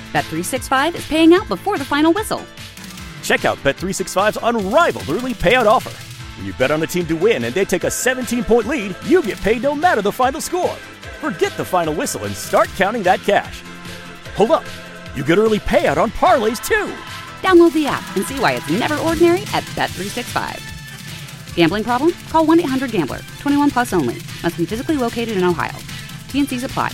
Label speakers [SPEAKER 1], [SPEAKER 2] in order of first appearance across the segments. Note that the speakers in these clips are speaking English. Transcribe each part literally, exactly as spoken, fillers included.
[SPEAKER 1] Bet three sixty-five is paying out before the final whistle.
[SPEAKER 2] Check out Bet three sixty-five's unrivaled early payout offer. When you bet on a team to win and they take a seventeen-point lead, you get paid no matter the final score. Forget the final whistle and start counting that cash. Hold up. You get early payout on parlays, too.
[SPEAKER 1] Download the app and see why it's never ordinary at Bet three sixty-five. Gambling problem? Call one eight hundred gambler. twenty-one plus only. Must be physically located in Ohio. T N Cs apply.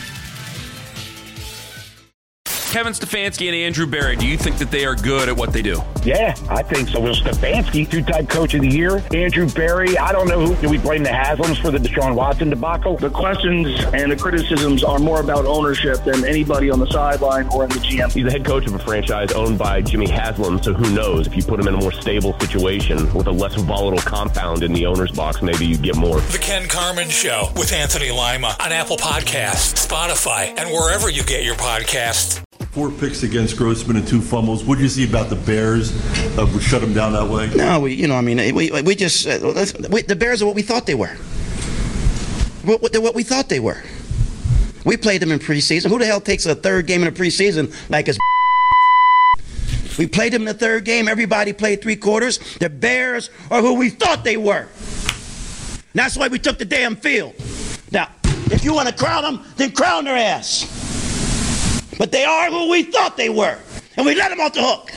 [SPEAKER 3] Kevin Stefanski and Andrew Berry, do you think that they are good at what they do?
[SPEAKER 4] Yeah, I think so. Well, Stefanski, two-time coach of the year. Andrew Berry, I don't know who. Do we blame the Haslams for the Deshaun Watson debacle?
[SPEAKER 5] The questions and the criticisms are more about ownership than anybody on the sideline or in the G M.
[SPEAKER 6] He's the head coach of a franchise owned by Jimmy Haslam, so who knows? If you put him in a more stable situation with a less volatile compound in the owner's box, maybe you get more.
[SPEAKER 7] The Ken Carman Show with Anthony Lima on Apple Podcasts, Spotify, and wherever you get your podcasts.
[SPEAKER 8] Four picks against Grossman and two fumbles. What did you see about the Bears? Uh, shut them down that way?
[SPEAKER 9] No, we, you know, I mean, we we just uh, we, the Bears are what we thought they were. What, what, what we thought they were. We played them in preseason. Who the hell takes a third game in a preseason like it's? We played them in the third game. Everybody played three quarters. The Bears are who we thought they were. And that's why we took the damn field. Now, if you want to crown them, then crown their ass. But they are who we thought they were. And we let them off the hook.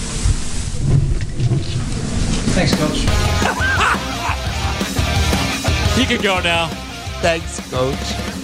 [SPEAKER 10] Thanks, Coach.
[SPEAKER 11] He can go now.
[SPEAKER 12] Thanks, Coach.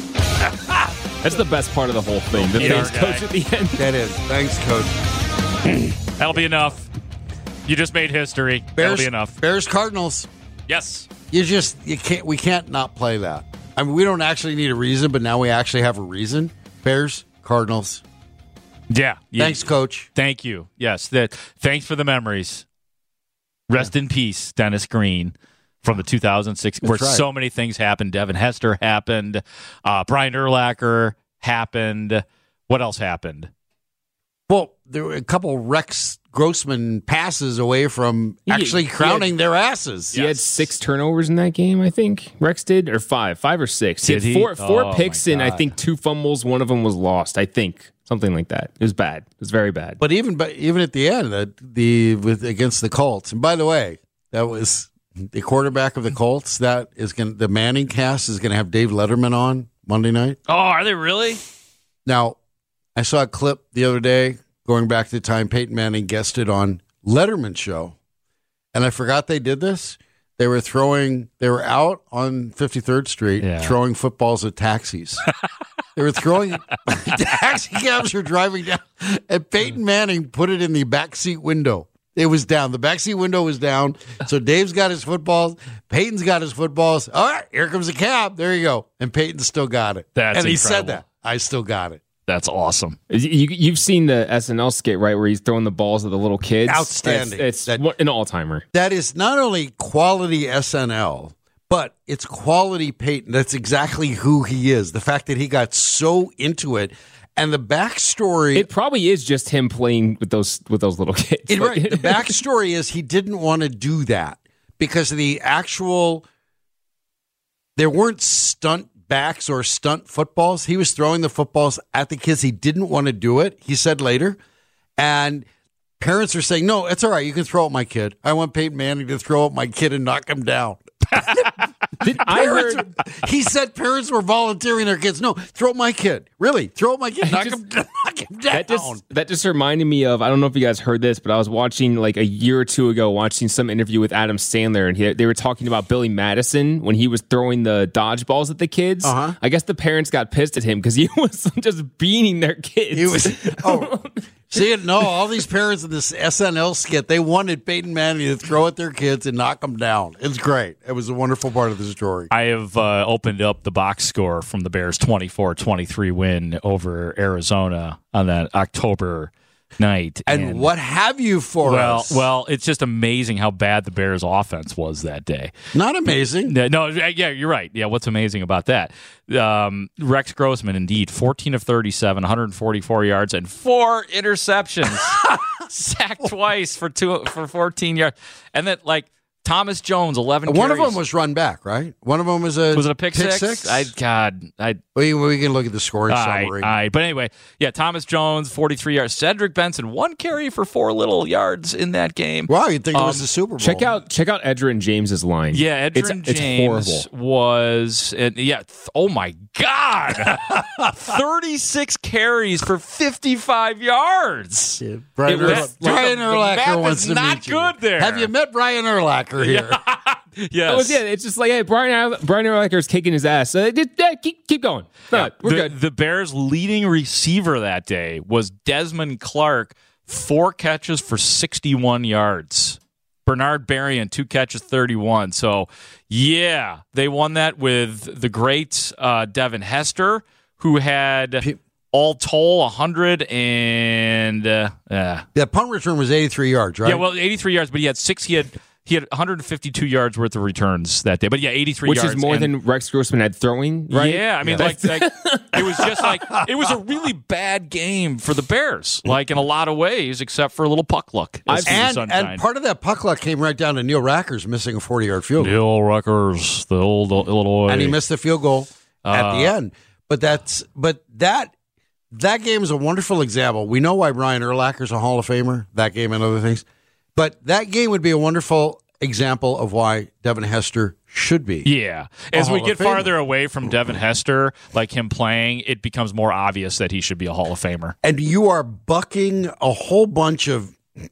[SPEAKER 13] That's the best part of the whole thing. The thanks, Coach, at the end.
[SPEAKER 12] That is. Thanks, Coach.
[SPEAKER 11] That'll be enough. You just made history.
[SPEAKER 12] Bears,
[SPEAKER 11] That'll be enough.
[SPEAKER 12] Bears Cardinals.
[SPEAKER 11] Yes.
[SPEAKER 12] You just you can't. We can't not play that. I mean, we don't actually need a reason, but now we actually have a reason. Bears Cardinals.
[SPEAKER 11] Yeah. You,
[SPEAKER 12] thanks, Coach.
[SPEAKER 11] Thank you. Yes. That. Thanks for the memories. Rest yeah. in peace, Dennis Green, from the two thousand six, That's where right. so many things happened. Devin Hester happened. Uh, Brian Urlacher happened. What else happened?
[SPEAKER 12] Well, there were a couple Rex Grossman passes away from actually he, crowning he had, their asses.
[SPEAKER 13] He yes. had six turnovers in that game, I think. Rex did, or five, five or six. Did he had four, he? four oh, picks and I think two fumbles. One of them was lost. I think something like that. It was bad. It was very bad.
[SPEAKER 12] But even but even at the end, the, the with against the Colts. And by the way, that was the quarterback of the Colts. That is going. The Manning cast is going to have Dave Letterman on Monday night.
[SPEAKER 11] Oh, are they really?
[SPEAKER 12] Now, I saw a clip the other day going back to the time Peyton Manning guested on Letterman's show, and I forgot they did this. They were throwing, they were out on fifty-third Street yeah. throwing footballs at taxis. They were throwing, taxi cabs were driving down, and Peyton Manning put it in the backseat window. It was down. The backseat window was down. So Dave's got his footballs. Peyton's got his footballs. All right, here comes a cab. There you go. And Peyton still got it.
[SPEAKER 11] That's
[SPEAKER 12] and he
[SPEAKER 11] incredible.
[SPEAKER 12] said that. I still got it.
[SPEAKER 11] That's awesome.
[SPEAKER 13] You, you've seen the S N L skit, right, where he's throwing the balls at the little kids?
[SPEAKER 12] Outstanding.
[SPEAKER 13] It's, it's
[SPEAKER 12] that,
[SPEAKER 13] an all-timer.
[SPEAKER 12] That is not only quality S N L, but it's quality Peyton. That's exactly who he is. The fact that he got so into it. And the backstory...
[SPEAKER 13] It probably is just him playing with those with those little kids.
[SPEAKER 12] It, right. The backstory is he didn't want to do that because of the actual... There weren't stunt backs or stunt footballs. He was throwing the footballs at the kids. He didn't want to do it, he said later. And parents are saying, no, it's all right. You can throw at my kid. I want Peyton Manning to throw at my kid and knock him down. Did I heard, he said parents were volunteering their kids. No, throw at my kid. Really, throw at my kid. Knock, just, him, knock him down.
[SPEAKER 13] That just, that just reminded me of, I don't know if you guys heard this, but I was watching like a year or two ago, watching some interview with Adam Sandler, and he, they were talking about Billy Madison when he was throwing the dodgeballs at the kids.
[SPEAKER 12] Uh-huh.
[SPEAKER 13] I guess the parents got pissed at him because he was just beating their kids.
[SPEAKER 12] He was, oh, see it? No, all these parents in this S N L skit, they wanted Peyton Manning to throw at their kids and knock them down. It's great. It was a wonderful part of the story.
[SPEAKER 11] I have uh, opened up the box score from the Bears' twenty-four twenty-three win over Arizona on that October night.
[SPEAKER 12] And, and what have you for
[SPEAKER 11] well,
[SPEAKER 12] us?
[SPEAKER 11] Well, it's just amazing how bad the Bears' offense was that day.
[SPEAKER 12] Not amazing.
[SPEAKER 11] No, yeah, you're right. Yeah, what's amazing about that? Um, Rex Grossman, indeed, fourteen of thirty-seven, one hundred forty-four yards, and four interceptions. Sacked twice for two for fourteen yards. And then, like, Thomas Jones, eleven
[SPEAKER 12] One
[SPEAKER 11] carries.
[SPEAKER 12] of them was run back, right? One of them was a
[SPEAKER 11] Was it a pick,
[SPEAKER 12] pick
[SPEAKER 11] six?
[SPEAKER 12] six?
[SPEAKER 11] I God, I
[SPEAKER 12] we, we can look at the scoring
[SPEAKER 11] all right,
[SPEAKER 12] summary.
[SPEAKER 11] all right. But anyway, yeah, Thomas Jones, forty-three yards. Cedric Benson, one carry for four little yards in that game.
[SPEAKER 12] Wow, you'd think
[SPEAKER 11] Um,
[SPEAKER 12] it was the Super Bowl.
[SPEAKER 13] Check out check out Edgerrin James's line.
[SPEAKER 11] Yeah, Edgerrin
[SPEAKER 13] it's,
[SPEAKER 11] James
[SPEAKER 13] it's horrible.
[SPEAKER 11] was, uh, yeah, th- oh my God, thirty-six carries for fifty-five yards.
[SPEAKER 12] Yeah, Brian,
[SPEAKER 11] It was-
[SPEAKER 12] Urla- Brian
[SPEAKER 11] dude, the- the
[SPEAKER 12] Urlacher
[SPEAKER 11] math
[SPEAKER 12] wants
[SPEAKER 11] is
[SPEAKER 12] to
[SPEAKER 11] not
[SPEAKER 12] meet you.
[SPEAKER 11] good there.
[SPEAKER 12] Have you met Brian Urlacher here?
[SPEAKER 11] Yes.
[SPEAKER 13] It was, yeah, it's just like, hey, Brian Brian Urlacher's kicking his ass. So just, yeah, keep keep going. All right, we're
[SPEAKER 11] the,
[SPEAKER 13] good.
[SPEAKER 11] The Bears' leading receiver that day was Desmond Clark, four catches for sixty-one yards. Bernard Berrien, two catches, thirty-one. So, yeah, they won that with the great uh, Devin Hester, who had all told one hundred and uh, uh,
[SPEAKER 12] Yeah, punt return was eighty-three yards, right?
[SPEAKER 11] yeah, well, eighty-three yards, but he had six. He had he had one hundred fifty-two yards worth of returns that day. But yeah, eighty-three
[SPEAKER 13] Which
[SPEAKER 11] yards,
[SPEAKER 13] is more
[SPEAKER 11] and-
[SPEAKER 13] than Rex Grossman had throwing, right?
[SPEAKER 11] Yeah, I mean, like, like it was just like it was a really bad game for the Bears, like in a lot of ways, except for a little puck luck. as the
[SPEAKER 12] and,
[SPEAKER 11] sunshine.
[SPEAKER 12] and part of that puck luck came right down to Neil Rackers missing a forty-yard field goal.
[SPEAKER 11] Neil Rutgers, the old Illinois,
[SPEAKER 12] And he missed the field goal at the
[SPEAKER 11] Uh,
[SPEAKER 12] end. But that's but that that game is a wonderful example. We know why Brian Urlacher's a Hall of Famer, that game and other things. But that game would be a wonderful example of why Devin Hester should be.
[SPEAKER 11] Yeah. As
[SPEAKER 12] a
[SPEAKER 11] we
[SPEAKER 12] Hall
[SPEAKER 11] get
[SPEAKER 12] of Famer.
[SPEAKER 11] farther away from Devin Hester, like him playing, it becomes more obvious that he should be a Hall of Famer.
[SPEAKER 12] And you are bucking a whole bunch of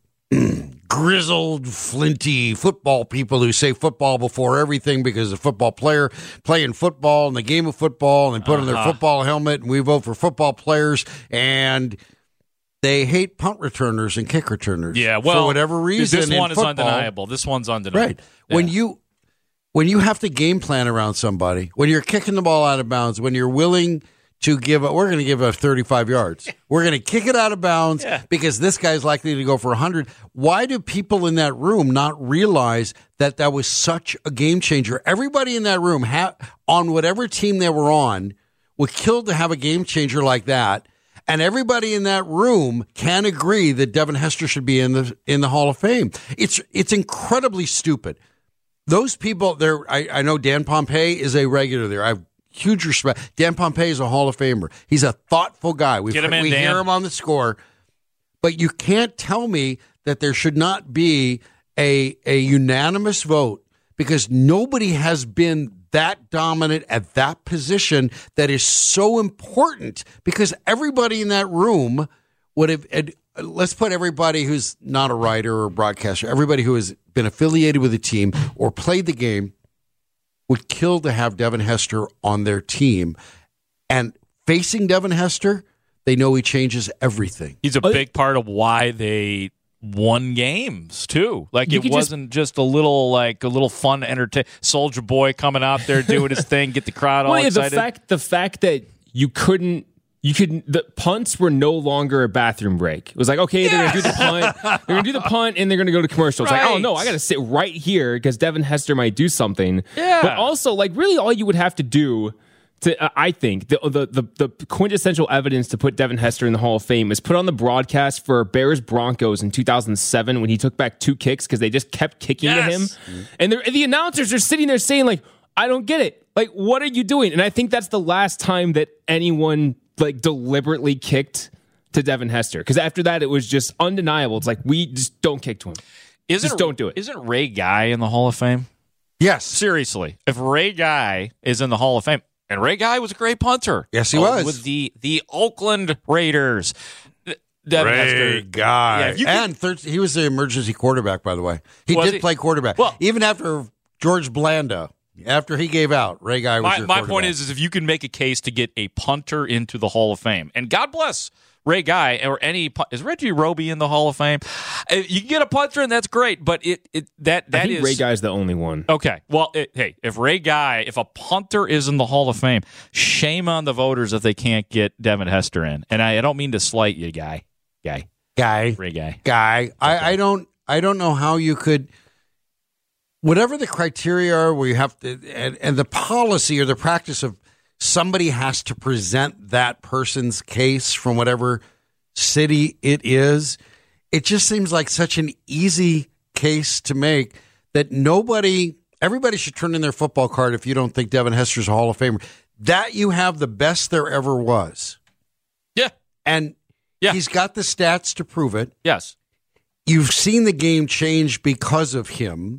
[SPEAKER 12] grizzled, flinty football people who say football before everything because a football player playing football and the game of football and they put on their
[SPEAKER 11] Uh-huh.
[SPEAKER 12] football helmet and we vote for football players and they hate punt returners and kick returners.
[SPEAKER 11] Yeah, well,
[SPEAKER 12] for whatever reason.
[SPEAKER 11] this
[SPEAKER 12] in
[SPEAKER 11] one is
[SPEAKER 12] football.
[SPEAKER 11] undeniable. This one's undeniable.
[SPEAKER 12] Right. When
[SPEAKER 11] Yeah.
[SPEAKER 12] you when you have to game plan around somebody, when you're kicking the ball out of bounds, when you're willing to give up, we're going to give up thirty-five yards. We're going to kick it out of bounds
[SPEAKER 11] Yeah.
[SPEAKER 12] because this guy's likely to go for one hundred. Why do people in that room not realize that that was such a game changer? Everybody in that room, ha- on whatever team they were on, would kill to have a game changer like that. And everybody in that room can agree that Devin Hester should be in the in the Hall of Fame. It's it's incredibly stupid. Those people there, I, I know Dan Pompei is a regular there. I have huge respect. Dan Pompei is a Hall of Famer. He's a thoughtful guy. We've,
[SPEAKER 11] Get him in,
[SPEAKER 12] we
[SPEAKER 11] Dan.
[SPEAKER 12] hear him on the score, but you can't tell me that there should not be a a unanimous vote because nobody has been that dominant at that position that is so important because everybody in that room would have, and let's put everybody who's not a writer or a broadcaster, everybody who has been affiliated with a team or played the game would kill to have Devin Hester on their team. And facing Devin Hester, they know he changes everything.
[SPEAKER 11] He's a big part of why they won games too. Like
[SPEAKER 13] You
[SPEAKER 11] it
[SPEAKER 13] could
[SPEAKER 11] wasn't just, a little like a little fun entertain Soldier Boy coming out there doing his thing, get the crowd all
[SPEAKER 13] Well, yeah, the
[SPEAKER 11] excited.
[SPEAKER 13] fact the fact that you couldn't you could the punts were no longer a bathroom break. It was like, okay, they're gonna do the punt, they're gonna do the punt, and they're gonna go to commercial. It's like, oh
[SPEAKER 11] Right.
[SPEAKER 13] no, I gotta sit right here because Devin Hester might do something.
[SPEAKER 11] Yeah.
[SPEAKER 13] But also, like, really, all you would have to do to, uh, I think, the, the the the quintessential evidence to put Devin Hester in the Hall of Fame is put on the broadcast for Bears Broncos in two thousand seven when he took back two kicks because they just kept kicking
[SPEAKER 11] Yes.
[SPEAKER 13] to him, and, and the announcers are sitting there saying like, I don't get it. Like, what are you doing? And I think that's the last time that anyone like deliberately kicked to Devin Hester. Because after that, it was just undeniable. It's like, we just don't kick to him.
[SPEAKER 11] Isn't,
[SPEAKER 13] just don't do it.
[SPEAKER 11] Isn't Ray Guy in the Hall of Fame?
[SPEAKER 12] Yes.
[SPEAKER 11] Seriously. If Ray Guy is in the Hall of Fame, and Ray Guy was a great punter.
[SPEAKER 12] Yes, he
[SPEAKER 11] uh,
[SPEAKER 12] was.
[SPEAKER 11] With the, the Oakland Raiders. Devin
[SPEAKER 12] Ray
[SPEAKER 11] Hester.
[SPEAKER 12] Guy.
[SPEAKER 11] Yeah, if you could-
[SPEAKER 12] and thir- he was the emergency quarterback, by the way. He
[SPEAKER 11] Was
[SPEAKER 12] did
[SPEAKER 11] he?
[SPEAKER 12] play quarterback.
[SPEAKER 11] Well-
[SPEAKER 12] Even after George Blanda, after he gave out, Ray Guy was
[SPEAKER 11] My,
[SPEAKER 12] your
[SPEAKER 11] my
[SPEAKER 12] quarterback.
[SPEAKER 11] point is, is if you can make a case to get a punter into the Hall of Fame, and God bless Ray Guy or any pu- is Reggie Roby in the Hall of Fame? If you can get a punter, and that's great. But it, it that that
[SPEAKER 13] I think
[SPEAKER 11] is
[SPEAKER 13] Ray Guy's the only one.
[SPEAKER 11] okay. Well, it, hey, if Ray Guy, if a punter is in the Hall of Fame, shame on the voters if they can't get Devin Hester in. And I, I don't mean to slight you, guy, guy,
[SPEAKER 12] Guy.
[SPEAKER 11] Ray Guy.
[SPEAKER 12] Guy. I, I don't I don't know how you could whatever the criteria are where you have to and, and the policy or the practice of somebody has to present that person's case from whatever city it is. It just seems like such an easy case to make that nobody, everybody should turn in their football card if you don't think Devin Hester's a Hall of Famer. That you have the best there ever was.
[SPEAKER 11] Yeah.
[SPEAKER 12] And
[SPEAKER 11] yeah.
[SPEAKER 12] he's got the stats to prove it.
[SPEAKER 11] Yes.
[SPEAKER 12] You've seen the game change because of him.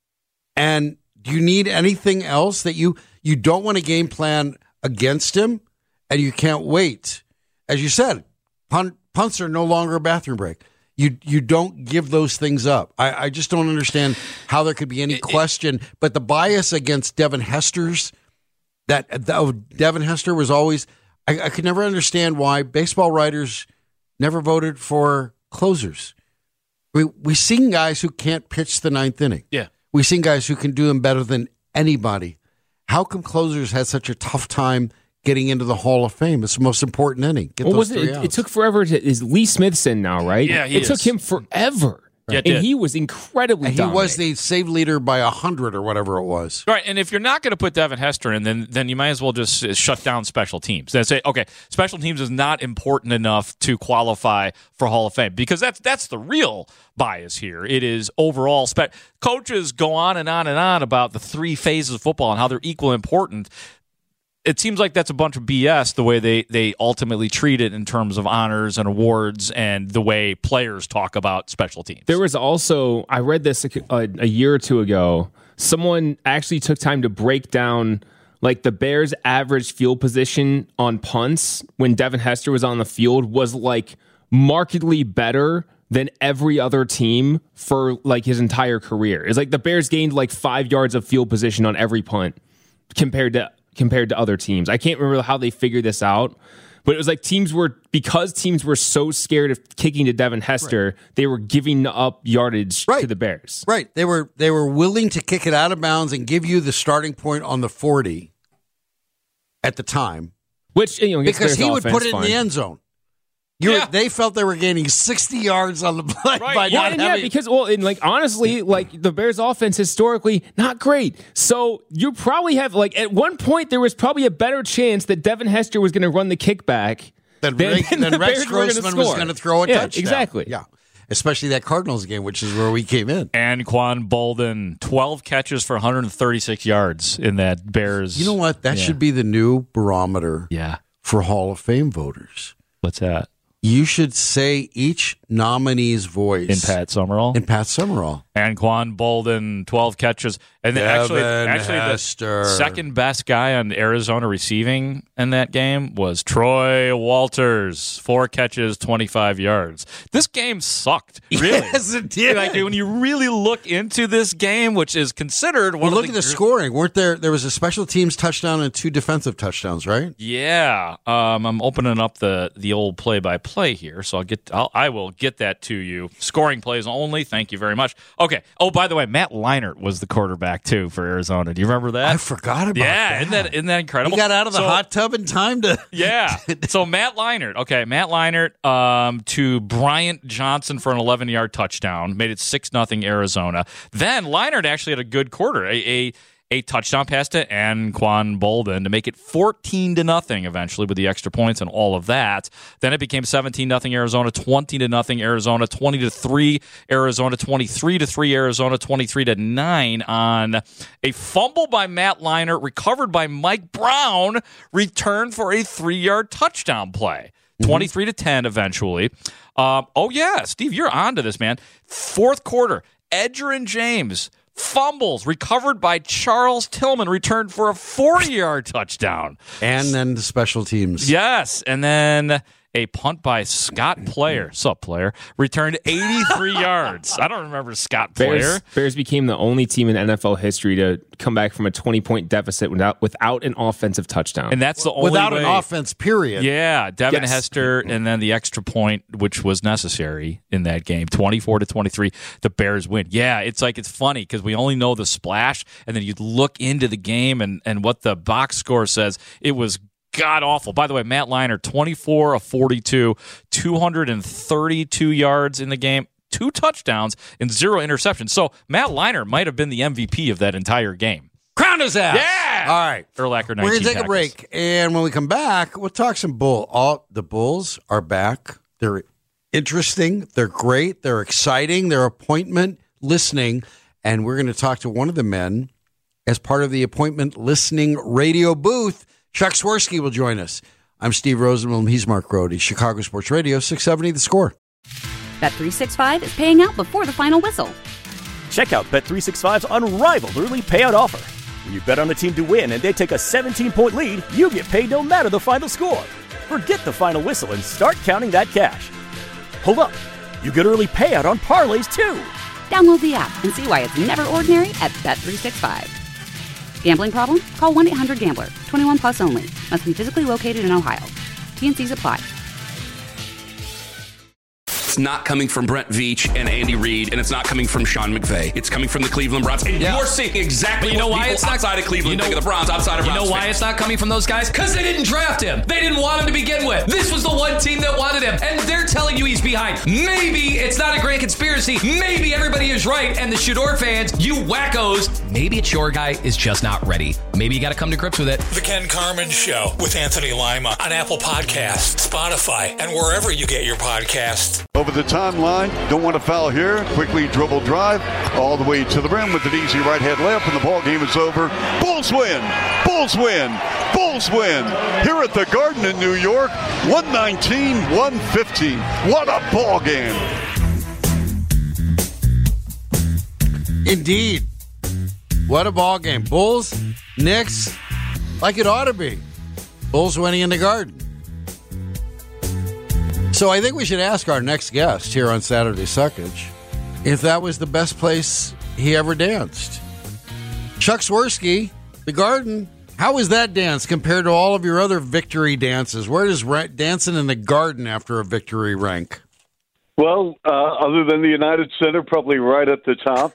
[SPEAKER 12] And do you need anything else that you, you don't want to game plan against him and you can't wait? As you said, punt, punts are no longer a bathroom break. You you don't give those things up. I, I just don't understand how there could be any question. But the bias against Devin Hester's, that, that Devin Hester was always, I, I could never understand why baseball writers never voted for closers. We we seen guys who can't pitch the ninth inning.
[SPEAKER 11] Yeah.
[SPEAKER 12] We've seen guys who can do them better than anybody. How come closers had such a tough time getting into the Hall of Fame? It's the most important inning. Get
[SPEAKER 13] well,
[SPEAKER 12] those
[SPEAKER 13] wasn't
[SPEAKER 12] three
[SPEAKER 13] it,
[SPEAKER 12] outs.
[SPEAKER 13] it took forever to, is Lee Smithson now, right?
[SPEAKER 11] Yeah, he
[SPEAKER 13] It
[SPEAKER 11] is.
[SPEAKER 13] took him forever.
[SPEAKER 11] Yeah, it
[SPEAKER 13] and
[SPEAKER 11] did.
[SPEAKER 13] he was incredibly
[SPEAKER 12] And he
[SPEAKER 13] dominant.
[SPEAKER 12] was the save leader by a hundred or whatever it was.
[SPEAKER 11] Right, and if you're not going to put Devin Hester in, then then you might as well just uh, shut down special teams. Then say, okay, special teams is not important enough to qualify for Hall of Fame, because that's that's the real bias here. It is overall. Spe- coaches go on and on and on about the three phases of football and how they're equal important. It seems like that's a bunch of B S the way they, they ultimately treat it in terms of honors and awards and the way players talk about special teams.
[SPEAKER 13] There was also, I read this a, a year or two ago, someone actually took time to break down like the Bears' average field position on punts when Devin Hester was on the field was like markedly better than every other team for like his entire career. It's like the Bears gained like five yards of field position on every punt compared to compared to other teams. I can't remember how they figured this out, but it was like teams were, because teams were so scared of kicking to Devin Hester, right. they were giving up yardage
[SPEAKER 12] right.
[SPEAKER 13] to the Bears.
[SPEAKER 12] Right. They were they were willing to kick it out of bounds and give you the starting point on the forty at the time.
[SPEAKER 13] Which, you know,
[SPEAKER 12] because he would
[SPEAKER 13] offense,
[SPEAKER 12] put it
[SPEAKER 13] fine.
[SPEAKER 12] in the end zone. You
[SPEAKER 11] yeah.
[SPEAKER 12] were, they felt they were gaining sixty yards on the play.
[SPEAKER 11] Right.
[SPEAKER 12] By
[SPEAKER 13] Yeah,
[SPEAKER 12] not
[SPEAKER 13] and
[SPEAKER 12] having,
[SPEAKER 13] yeah, because well, and like honestly, like the Bears' offense historically not great. So you probably have like at one point there was probably a better chance that Devin Hester was going to run the kickback
[SPEAKER 12] than,
[SPEAKER 13] than,
[SPEAKER 12] Rick,
[SPEAKER 13] than
[SPEAKER 12] than
[SPEAKER 13] the
[SPEAKER 12] Rex
[SPEAKER 13] Bears were gonna
[SPEAKER 12] Grossman was
[SPEAKER 13] score.
[SPEAKER 12] going to throw a
[SPEAKER 13] yeah,
[SPEAKER 12] touchdown.
[SPEAKER 13] Exactly.
[SPEAKER 12] Yeah, especially that Cardinals game, which is where we came in.
[SPEAKER 11] Anquan Bolden, twelve catches for one hundred thirty-six yards in that Bears.
[SPEAKER 12] You know what? That
[SPEAKER 11] yeah.
[SPEAKER 12] should be the new barometer.
[SPEAKER 11] Yeah.
[SPEAKER 12] For Hall of Fame voters.
[SPEAKER 11] What's that?
[SPEAKER 12] You should say each nominee's voice.
[SPEAKER 11] In Pat Summerall?
[SPEAKER 12] In Pat Summerall.
[SPEAKER 11] Anquan Bolden, twelve catches. And then actually, actually the second best guy on Arizona receiving in that game was Troy Walters. Four catches, twenty-five yards. This game sucked, really.
[SPEAKER 12] Yes, it did.
[SPEAKER 11] Like, when you really look into this game, which is considered one
[SPEAKER 12] well,
[SPEAKER 11] of
[SPEAKER 12] look
[SPEAKER 11] the
[SPEAKER 12] at the scoring. Weren't there? There was a special teams touchdown and two defensive touchdowns, right?
[SPEAKER 11] Yeah, um, I'm opening up the the old play by play here, so I'll get I'll, I will get that to you. Scoring plays only. Thank you very much. Okay. Oh, by the way, Matt Leinart was the quarterback too for Arizona. Do you remember that?
[SPEAKER 12] I forgot about
[SPEAKER 11] yeah,
[SPEAKER 12] that.
[SPEAKER 11] Yeah, isn't that isn't that incredible?
[SPEAKER 12] He got out of the
[SPEAKER 11] so,
[SPEAKER 12] hot tub in time to.
[SPEAKER 11] Yeah. So Matt Leinart. Okay, Matt Leinart um, to Bryant Johnson for an eleven-yard touchdown, made it six nothing Arizona. Then Leinart actually had a good quarter. A, a A touchdown pass to Anquan Bolden to make it fourteen to nothing eventually with the extra points and all of that. Then it became seventeen nothing Arizona, twenty to nothing Arizona, twenty to three Arizona, twenty-three to three Arizona, twenty-three to nine on a fumble by Matt Leinart, recovered by Mike Brown, returned for a three-yard touchdown play. Mm-hmm. twenty-three to ten eventually. Um, oh, yeah, Steve, you're on to this, man. Fourth quarter, Edgerrin James fumbles, recovered by Charles Tillman, returned for a forty-yard touchdown.
[SPEAKER 12] And then the special teams.
[SPEAKER 11] Yes, and then a punt by Scott Player, sup player, returned eighty-three yards. I don't remember Scott Player.
[SPEAKER 13] Bears, Bears became the only team in N F L history to come back from a twenty-point deficit without without an offensive touchdown.
[SPEAKER 11] And that's the only
[SPEAKER 12] without
[SPEAKER 11] way.
[SPEAKER 12] an offense, period.
[SPEAKER 11] Yeah, Devin
[SPEAKER 13] Yes.
[SPEAKER 11] Hester, and then the extra point, which was necessary in that game, twenty-four to twenty-three. The Bears win. Yeah, it's like it's funny because we only know the splash, and then you look into the game and and what the box score says. It was god awful. By the way, Matt Leinart, twenty-four of forty-two, two hundred thirty-two yards in the game, two touchdowns, and zero interceptions. So Matt Leinart might have been the M V P of that entire game.
[SPEAKER 12] Crown his ass.
[SPEAKER 11] Yeah.
[SPEAKER 12] All right.
[SPEAKER 11] Urlacher,
[SPEAKER 12] We're going to take
[SPEAKER 11] tackles.
[SPEAKER 12] a break. And when we come back, we'll talk some bull. All the Bulls are back. They're interesting. They're great. They're exciting. They're appointment listening. and we're going to talk to one of the men as part of the appointment listening radio booth. Chuck Swirsky will join us. I'm Steve Rosenblum. He's Mark Grody. Chicago Sports Radio, six seventy The Score.
[SPEAKER 1] Bet three sixty-five is paying out before the final whistle.
[SPEAKER 2] Check out Bet three sixty-five's unrivaled early payout offer. When you bet on a team to win and they take a seventeen-point lead, you get paid no matter the final score. Forget the final whistle and start counting that cash. Hold up. You get early payout on parlays, too.
[SPEAKER 1] Download the app and see why it's never ordinary at Bet three sixty-five. Gambling problem? Call one eight hundred gambler. twenty-one plus only. Must be physically located in Ohio. T N Cs apply.
[SPEAKER 3] It's not coming from Brent Veach and Andy Reid, and it's not coming from Sean McVay. It's coming from the Cleveland Browns. And
[SPEAKER 10] yeah.
[SPEAKER 3] you're seeing exactly
[SPEAKER 10] but you know
[SPEAKER 3] what
[SPEAKER 10] why
[SPEAKER 3] people
[SPEAKER 10] it's not,
[SPEAKER 3] outside of Cleveland
[SPEAKER 10] you know,
[SPEAKER 3] think of the Browns, outside of
[SPEAKER 10] You
[SPEAKER 3] Browns
[SPEAKER 10] know why
[SPEAKER 3] fans.
[SPEAKER 10] it's not coming from those guys? Because they didn't draft him. They didn't want him to begin with. This was the one team that wanted him, and they're telling you he's behind. Maybe it's not a grand conspiracy. Maybe everybody is right, and the Shador fans, you wackos, maybe it's your guy is just not ready. Maybe you got to come to grips with it.
[SPEAKER 7] The Ken Carman Show with Anthony Lima on Apple Podcasts, Spotify, and wherever you get your podcasts.
[SPEAKER 14] Over the timeline, don't want to foul here. Quickly dribble drive all the way to the rim with an easy right hand layup, and the ball game is over. Bulls win! Bulls win! Bulls win! Here at the Garden in New York, one nineteen one fifteen. What a ball game!
[SPEAKER 12] Indeed. What a ball game. Bulls, Knicks, like it ought to be. Bulls winning in the Garden. So I think we should ask our next guest here on Saturday Suckage if that was the best place he ever danced. Chuck Swirsky, the Garden, how was that dance compared to all of your other victory dances? Where does ra- dancing in the Garden after a victory rank?
[SPEAKER 15] Well, uh, other than the United Center, probably right at the top.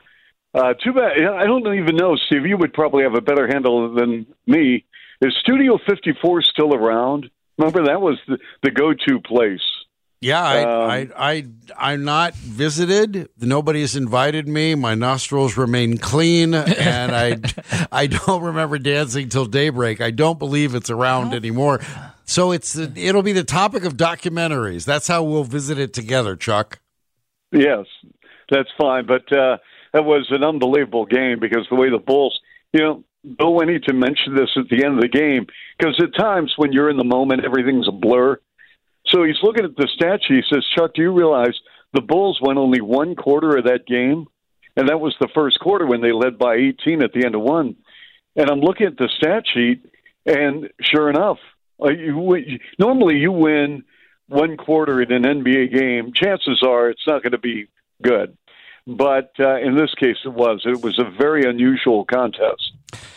[SPEAKER 15] Uh, too bad. I don't even know, Steve. You would probably have a better handle than me. Is Studio fifty-four still around? Remember, that was the, the go-to place.
[SPEAKER 12] Yeah, I,
[SPEAKER 15] um,
[SPEAKER 12] I, I, I'm not visited. Nobody's invited me. My nostrils remain clean, and I, I don't remember dancing till daybreak. I don't believe it's around anymore. So it's it'll be the topic of documentaries. That's how we'll visit it together, Chuck.
[SPEAKER 15] Yes, that's fine. But uh, that was an unbelievable game because the way the Bulls, you know, Bill Wennington mentioned this at the end of the game, because at times when you're in the moment, everything's a blur. So he's looking at the stat sheet. He says, Chuck, do you realize the Bulls went only one quarter of that game? And that was the first quarter when they led by eighteen at the end of one. And I'm looking at the stat sheet, and sure enough, uh, you, normally you win one quarter in an N B A game. Chances are it's not going to be good. But uh, in this case, it was. It was a very unusual contest.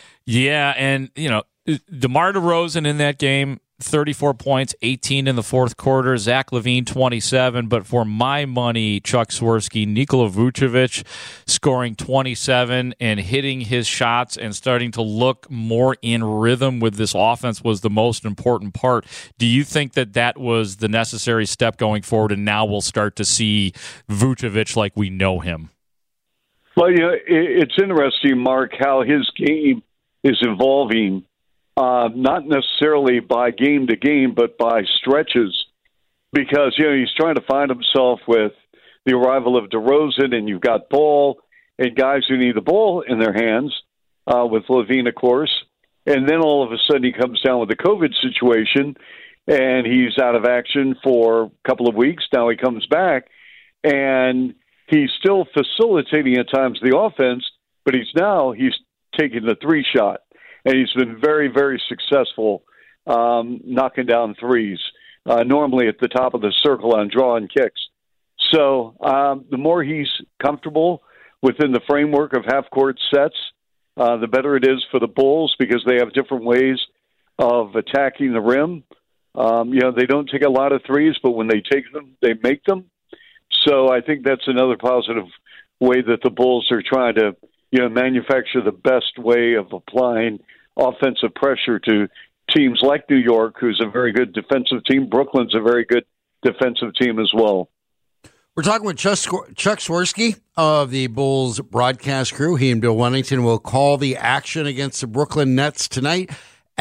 [SPEAKER 11] Yeah, and, you know, DeMar DeRozan in that game, thirty-four points, eighteen in the fourth quarter. Zach LaVine, twenty-seven. But for my money, Chuck Swirsky, Nikola Vucevic scoring twenty-seven and hitting his shots and starting to look more in rhythm with this offense was the most important part. Do you think that that was the necessary step going forward, and now we'll start to see Vucevic like we know him?
[SPEAKER 15] Well, you know, it's interesting, Mark, how his game is evolving. Uh, not necessarily by game to game, but by stretches, because, you know, he's trying to find himself with the arrival of DeRozan, and you've got Ball and guys who need the ball in their hands, uh, with LaVine, of course. And then all of a sudden he comes down with the COVID situation, and he's out of action for a couple of weeks. Now he comes back, and he's still facilitating at times the offense, but he's now he's taking the three shot. And he's been very, very successful um, knocking down threes, uh, normally at the top of the circle on drawing kicks. So um, the more he's comfortable within the framework of half-court sets, uh, the better it is for the Bulls, because they have different ways of attacking the rim. Um, you know, they don't take a lot of threes, but when they take them, they make them. So I think that's another positive way that the Bulls are trying to, you know, manufacture the best way of applying offensive pressure to teams like New York, who's a very good defensive team. Brooklyn's a very good defensive team as well.
[SPEAKER 12] We're talking with Chuck Swirsky of the Bulls broadcast crew. He and Bill Wennington will call the action against the Brooklyn Nets tonight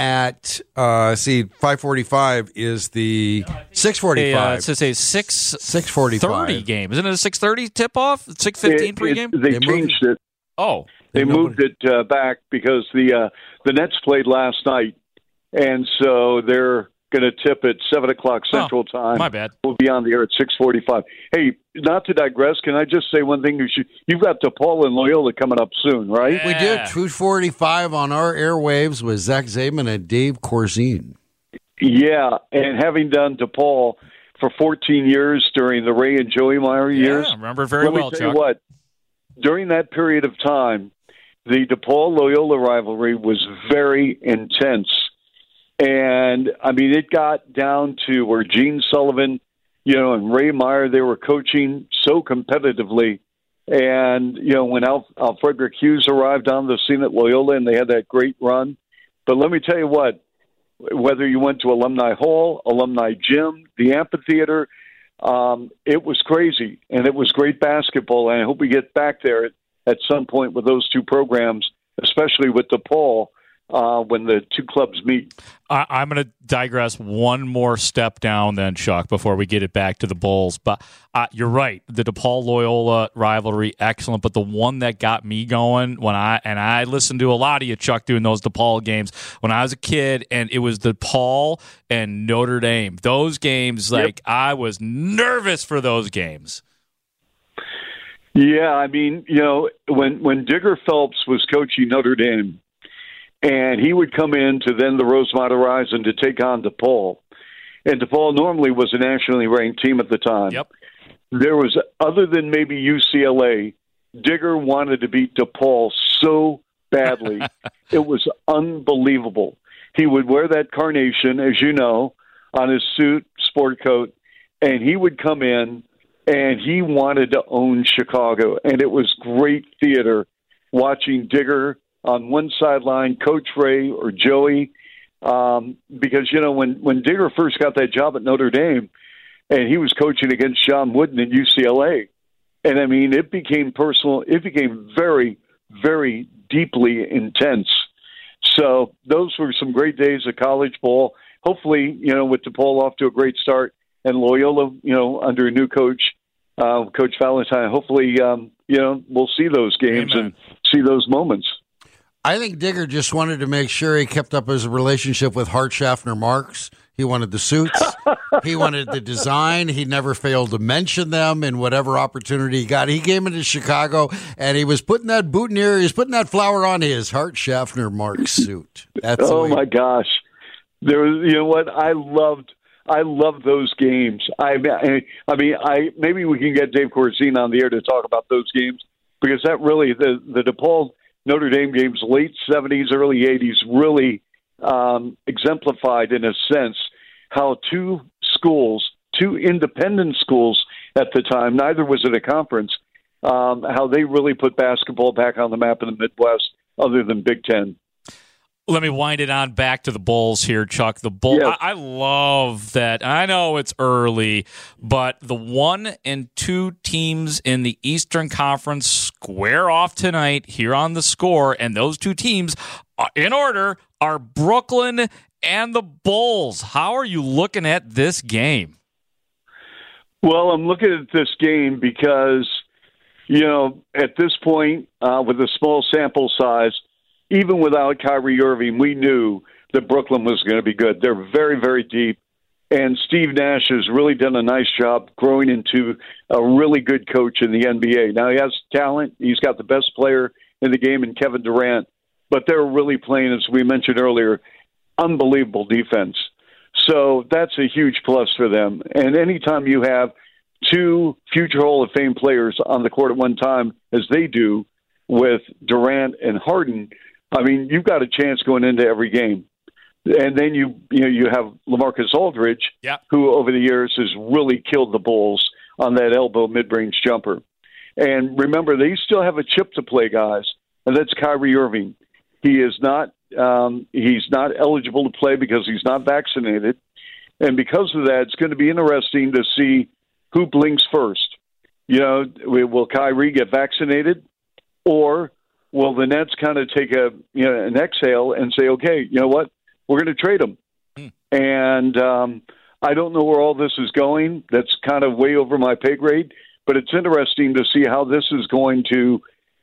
[SPEAKER 12] at, uh, see, five forty-five is the six forty-five.
[SPEAKER 11] Uh, it's just a six
[SPEAKER 12] six forty-five
[SPEAKER 11] game. Isn't it a six thirty tip-off? six fifteen pregame?
[SPEAKER 15] It, they
[SPEAKER 12] they
[SPEAKER 15] changed
[SPEAKER 12] moved,
[SPEAKER 15] it.
[SPEAKER 11] Oh,
[SPEAKER 15] they moved it uh, back because the uh, the Nets played last night, and so they're going to tip at seven o'clock Central
[SPEAKER 11] oh,
[SPEAKER 15] Time.
[SPEAKER 11] My bad.
[SPEAKER 15] We'll be on the air at six forty-five. Hey, not to digress, can I just say one thing? You should, you've got DePaul and Loyola coming up soon, right?
[SPEAKER 11] Yeah.
[SPEAKER 12] We do. two forty-five on our airwaves with Zach Zabin and Dave Corzine.
[SPEAKER 15] Yeah, and having done DePaul for fourteen years during the Ray and Joey Meyer
[SPEAKER 11] Yeah,
[SPEAKER 15] years.
[SPEAKER 11] I remember very
[SPEAKER 15] let
[SPEAKER 11] well,
[SPEAKER 15] me tell
[SPEAKER 11] Chuck.
[SPEAKER 15] you what, during that period of time, the DePaul-Loyola rivalry was very intense. And, I mean, it got down to where Gene Sullivan, you know, and Ray Meyer, they were coaching so competitively. And, you know, when Al, Al Frederick Hughes arrived on the scene at Loyola and they had that great run. But let me tell you what, whether you went to Alumni Hall, Alumni Gym, the amphitheater, um, it was crazy. And it was great basketball. And I hope we get back there at, at some point with those two programs, especially with DePaul, uh, when the two clubs meet.
[SPEAKER 11] I, I'm going to digress one more step down then, Chuck, before we get it back to the Bulls. But uh, you're right. The DePaul-Loyola rivalry, excellent. But the one that got me going when I, and I listened to a lot of you, Chuck, doing those DePaul games when I was a kid, and it was DePaul and Notre Dame. Those games, like, yep. I was nervous for those games.
[SPEAKER 15] Yeah, I mean, you know, when, when Digger Phelps was coaching Notre Dame, and he would come in to then the Rosemont Horizon to take on DePaul. And DePaul normally was a nationally ranked team at the time.
[SPEAKER 11] Yep.
[SPEAKER 15] There was, other than maybe U C L A, Digger wanted to beat DePaul so badly. It was unbelievable. He would wear that carnation, as you know, on his suit, sport coat, and he would come in, and he wanted to own Chicago. And it was great theater watching Digger on one sideline, Coach Ray or Joey, um, because, you know, when, when Digger first got that job at Notre Dame, and he was coaching against John Wooden in U C L A, and, I mean, it became personal. It became very, very deeply intense. So those were some great days of college ball. Hopefully, you know, with DePaul off to a great start and Loyola, you know, under a new coach, uh, Coach Valentine, hopefully, um, you know, we'll see those games Amen. and see those moments.
[SPEAKER 12] I think Digger just wanted to make sure he kept up his relationship with Hart Schaffner Marks. He wanted the suits. He wanted the design. He never failed to mention them in whatever opportunity he got. He came into Chicago, and he was putting that boutonniere, he was putting that flower on his Hart Schaffner Marks suit. That's
[SPEAKER 15] oh, my gosh. There was, you know what? I loved I loved those games. I, I mean, I maybe we can get Dave Corzine on the air to talk about those games, because that really, the, the DePaul Notre Dame games, late seventies, early eighties, really um, exemplified, in a sense, how two schools, two independent schools at the time, neither was it a conference, um, how they really put basketball back on the map in the Midwest, other than Big Ten.
[SPEAKER 11] Let me wind it on back to the Bulls here, Chuck. The Bulls,
[SPEAKER 15] yes.
[SPEAKER 11] I, I love that. I know it's early, but the one and two teams in the Eastern Conference square off tonight here on The Score, and those two teams, in order, are Brooklyn and the Bulls. How are you looking at this game?
[SPEAKER 15] Well, I'm looking at this game because, you know, at this point, uh, with a small sample size, even without Kyrie Irving, we knew that Brooklyn was going to be good. They're very, very deep. And Steve Nash has really done a nice job growing into a really good coach in the N B A. Now, he has talent. He's got the best player in the game in Kevin Durant. But they're really playing, as we mentioned earlier, unbelievable defense. So that's a huge plus for them. And anytime you have two future Hall of Fame players on the court at one time, as they do with Durant and Harden, I mean, you've got a chance going into every game. And then you you know, you have LaMarcus Aldridge,
[SPEAKER 11] yeah.
[SPEAKER 15] who over the years has really killed the Bulls on that elbow mid-range jumper. And remember, they still have a chip to play, guys, and that's Kyrie Irving. He is not um, he's not eligible to play because he's not vaccinated. And because of that, it's going to be interesting to see who blinks first. You know, will Kyrie get vaccinated, or will the Nets kind of take a you know an exhale and say, okay, you know what, we're going to trade him? Mm. And um, I don't know where all this is going. That's kind of way over my pay grade. But it's interesting to see how this is going to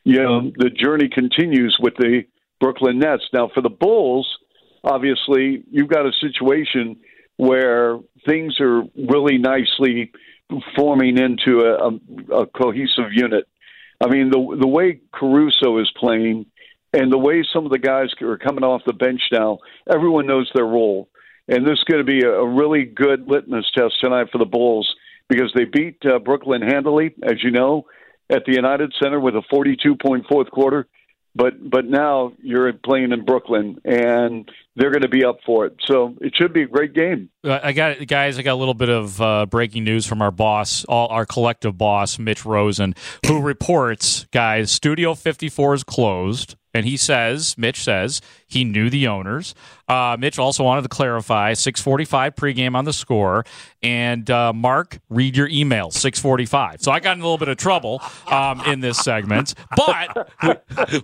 [SPEAKER 15] you know, the journey continues with the Brooklyn Nets. Now, for the Bulls, obviously, you've got a situation where things are really nicely forming into a, a, a cohesive unit. I mean, the the way Caruso is playing and the way some of the guys are coming off the bench now, everyone knows their role. And this is going to be a, a really good litmus test tonight for the Bulls because they beat uh, Brooklyn handily, as you know, at the United Center with a forty-two point fourth quarter. But but now you're playing in Brooklyn, and they're going to be up for it. So it should be a great game.
[SPEAKER 11] I got guys. I got a little bit of uh, breaking news from our boss, all, our collective boss, Mitch Rosen, who reports, guys, Studio fifty-four is closed. And he says, Mitch says, he knew the owners. Uh, Mitch also wanted to clarify, six forty-five pregame on the Score. And uh, Mark, read your email, six forty-five. So I got in a little bit of trouble um, in this segment. But we,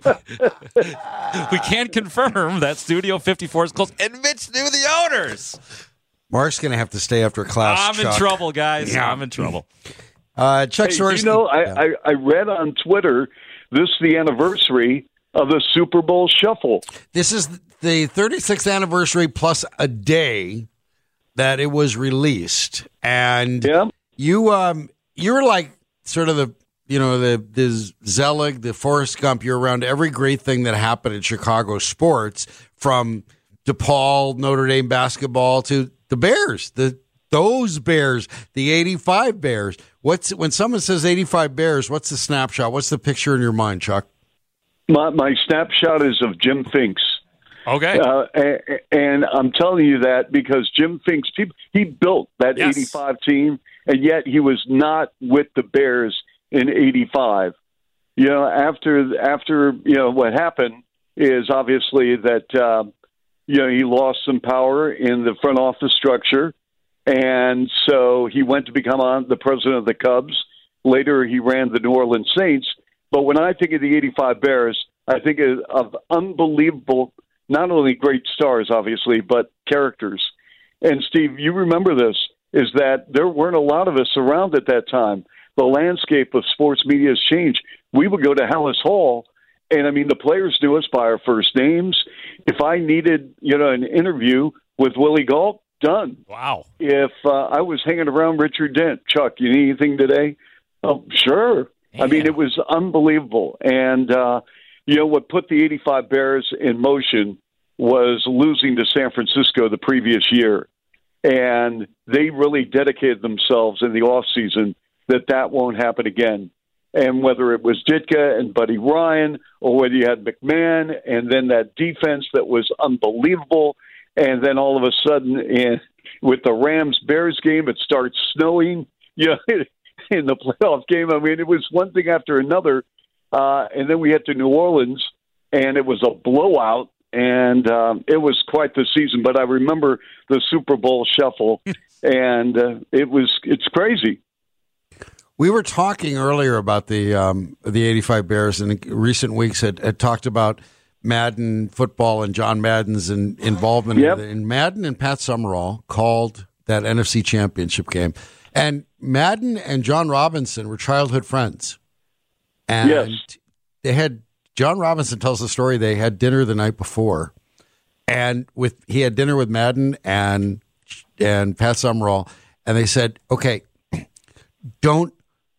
[SPEAKER 11] we can confirm that Studio fifty-four is closed. And Mitch knew the owners.
[SPEAKER 12] Mark's going to have to stay after class,
[SPEAKER 11] I'm
[SPEAKER 12] Chuck.
[SPEAKER 11] in trouble, guys.
[SPEAKER 12] Yeah.
[SPEAKER 11] I'm in trouble.
[SPEAKER 12] Uh, Chuck
[SPEAKER 15] hey,
[SPEAKER 12] Soros.
[SPEAKER 15] You know, I,
[SPEAKER 12] yeah.
[SPEAKER 15] I, I read on Twitter this is the anniversary of the Super Bowl Shuffle.
[SPEAKER 12] This is the thirty-sixth anniversary plus a day that it was released, and
[SPEAKER 15] yeah.
[SPEAKER 12] you um you were like sort of the you know the the Zelig, the Forrest Gump. You're around every great thing that happened in Chicago sports, from DePaul, Notre Dame basketball to the Bears, the those Bears, the eighty-five Bears. What's when someone says eighty-five Bears? What's the snapshot? What's the picture in your mind, Chuck?
[SPEAKER 15] My, my snapshot is of Jim Finks.
[SPEAKER 11] Okay.
[SPEAKER 15] Uh, and, and I'm telling you that because Jim Finks, he, he built that
[SPEAKER 11] yes.
[SPEAKER 15] eighty-five team, and yet he was not with the Bears in eighty-five. You know, after, after you know, what happened is obviously that, uh, you know, he lost some power in the front office structure, and so he went to become on the president of the Cubs. Later, he ran the New Orleans Saints. But when I think of the eighty-five Bears, I think of unbelievable, not only great stars, obviously, but characters. And, Steve, you remember this, is that there weren't a lot of us around at that time. The landscape of sports media has changed. We would go to Hallis Hall, and, I mean, the players knew us by our first names. If I needed, you know, an interview with Willie Gault, done.
[SPEAKER 11] Wow.
[SPEAKER 15] If uh, I was hanging around Richard Dent, Chuck, you need anything today? Oh, sure. I mean, it was unbelievable. And, uh, you know, what put the eighty-five Bears in motion was losing to San Francisco the previous year. And they really dedicated themselves in the offseason that that won't happen again. And whether it was Ditka and Buddy Ryan or whether you had McMahon and then that defense that was unbelievable, and then all of a sudden in, with the Rams-Bears game, it starts snowing. You know, in the playoff game. I mean, it was one thing after another. Uh, and then we had to New Orleans, and it was a blowout, and um, it was quite the season. But I remember the Super Bowl Shuffle, and uh, it was it's crazy.
[SPEAKER 12] We were talking earlier about the um, the eighty-five Bears, and in recent weeks had, had talked about Madden football and John Madden's in, involvement
[SPEAKER 15] yep.
[SPEAKER 12] in it. And Madden and Pat Summerall called that N F C Championship game. And Madden and John Robinson were childhood friends. And
[SPEAKER 15] yes.
[SPEAKER 12] they had, John Robinson tells the story, they had dinner the night before. And with he had dinner with Madden and and Pat Summerall. And they said, okay, don't,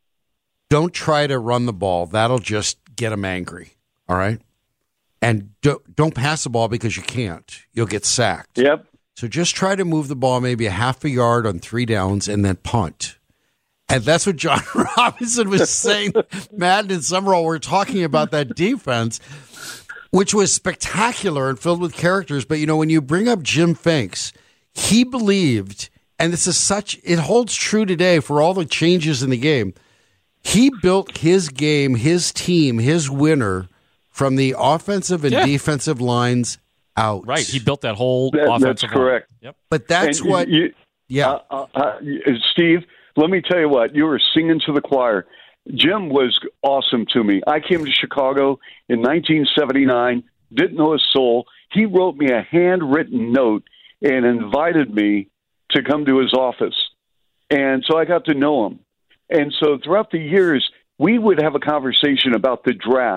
[SPEAKER 12] don't try to run the ball. That'll just get them angry. All right? And don't, don't pass the ball because you can't. You'll get sacked.
[SPEAKER 15] Yep.
[SPEAKER 12] So just try to move the ball maybe a half a yard on three downs and then punt. And that's what John Robinson was saying. Madden and Summerall were talking about that defense, which was spectacular and filled with characters. But, you know, when you bring up Jim Finks, he believed, and this is such, it holds true today for all the changes in the game. He built his game, his team, his winner from the offensive and
[SPEAKER 11] yeah.
[SPEAKER 12] defensive lines out.
[SPEAKER 11] Right. He built that whole
[SPEAKER 15] that,
[SPEAKER 11] offensive
[SPEAKER 15] That's correct.
[SPEAKER 11] line. Yep.
[SPEAKER 12] But that's
[SPEAKER 15] and
[SPEAKER 12] what,
[SPEAKER 15] you,
[SPEAKER 12] yeah.
[SPEAKER 15] Uh, uh, uh, Steve, let me tell you what, you were singing to the choir. Jim was awesome to me. I came to Chicago in nineteen seventy-nine, didn't know a soul. He wrote me a handwritten note and invited me to come to his office. And so I got to know him. And so throughout the years, we would have a conversation about the draft.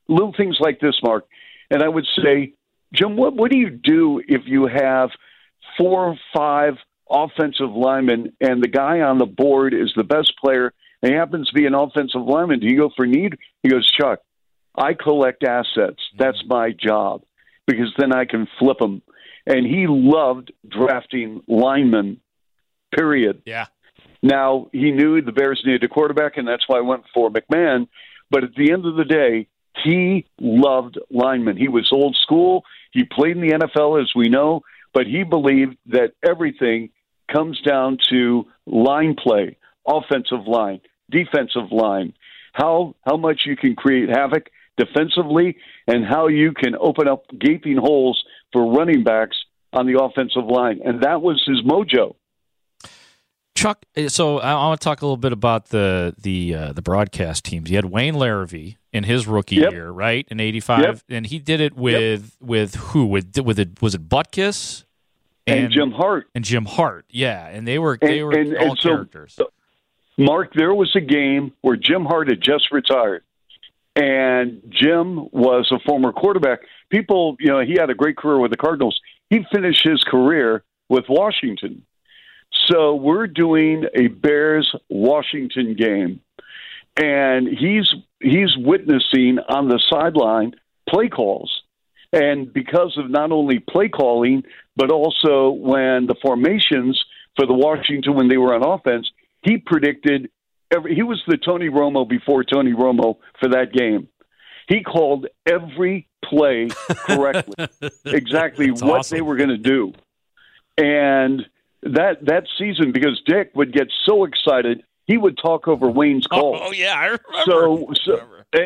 [SPEAKER 15] little things like this, Mark. And I would say, Jim, what, what do you do if you have four or five offensive linemen and the guy on the board is the best player and he happens to be an offensive lineman? Do you go for need? He goes, Chuck, I collect assets. That's my job because then I can flip them. And he loved drafting linemen, period.
[SPEAKER 11] Yeah.
[SPEAKER 15] Now, he knew the Bears needed a quarterback, and that's why I went for McMahon. But at the end of the day, he loved linemen. He was old school. He played in the N F L, as we know, but he believed that everything comes down to line play, offensive line, defensive line, how how much you can create havoc defensively, and how you can open up gaping holes for running backs on the offensive line. And that was his mojo.
[SPEAKER 11] Chuck, so I want to talk a little bit about the the uh, the broadcast teams. You had Wayne Larrivee in his rookie
[SPEAKER 15] yep.
[SPEAKER 11] year, right, in eighty-five,
[SPEAKER 15] yep.
[SPEAKER 11] and he did it with yep. with who? With with it was it Butkus
[SPEAKER 15] and, and Jim Hart
[SPEAKER 11] and Jim Hart, yeah, and they were they
[SPEAKER 15] and,
[SPEAKER 11] were
[SPEAKER 15] and,
[SPEAKER 11] all
[SPEAKER 15] and so,
[SPEAKER 11] characters.
[SPEAKER 15] Mark, there was a game where Jim Hart had just retired, and Jim was a former quarterback. People, you know, he had a great career with the Cardinals. He finished his career with Washington. So we're doing a Bears-Washington game, and he's he's witnessing on the sideline play calls. And because of not only play calling, but also when the formations for the Washington, when they were on offense, he predicted every, he was the Tony Romo before Tony Romo for that game. He called every play correctly, exactly
[SPEAKER 11] That's
[SPEAKER 15] what
[SPEAKER 11] awesome.
[SPEAKER 15] they were going to do. And that that season, because Dick would get so excited, he would talk over Wayne's call.
[SPEAKER 11] Oh, oh yeah, I remember.
[SPEAKER 15] So, so